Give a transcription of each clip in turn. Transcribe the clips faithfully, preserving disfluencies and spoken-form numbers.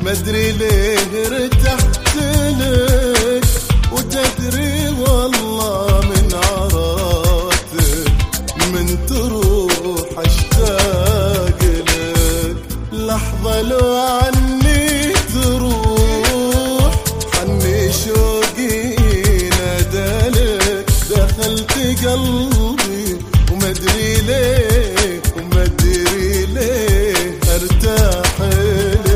ومدري ليه ارتحت لك، وتدري والله من عراتك من تروح اشتاق لك. لحظة لو عني تروح حني شوقي نادلك، دخلت قلبي ومدري ليه ومدري ليه ارتاح لك.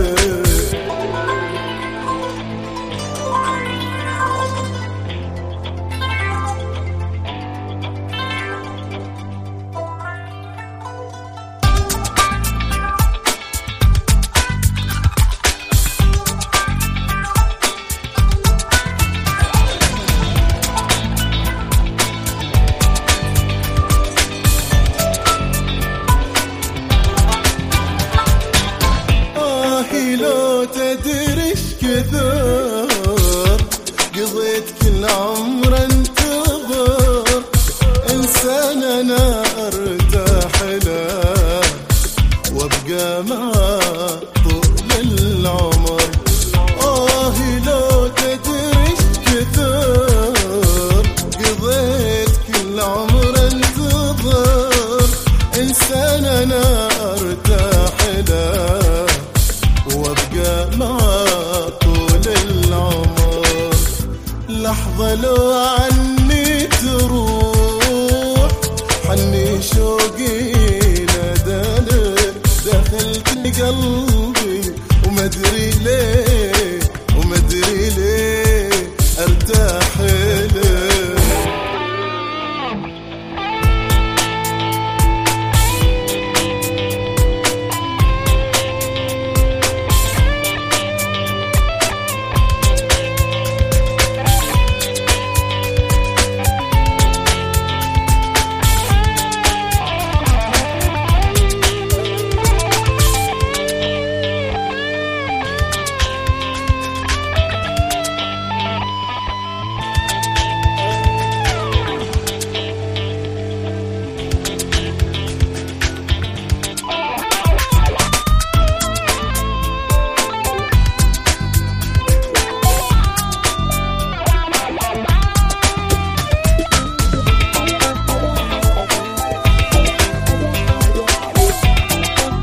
لو تدري ايش كثر قضيت كل عمر انتظر انسان انا ارتاح له وابقى معاه طول العمر. آه لو تدري ايش كثر قضيت كل عمر انتظر انسان انا ارتاح له وابقى معاه طول العمر. لحظة لو عني تروح حني شوقي نادلك، دخلت قلبي ومدري ليه ومدري ليه ارتاح لك.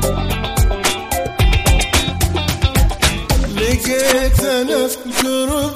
لقيت انا في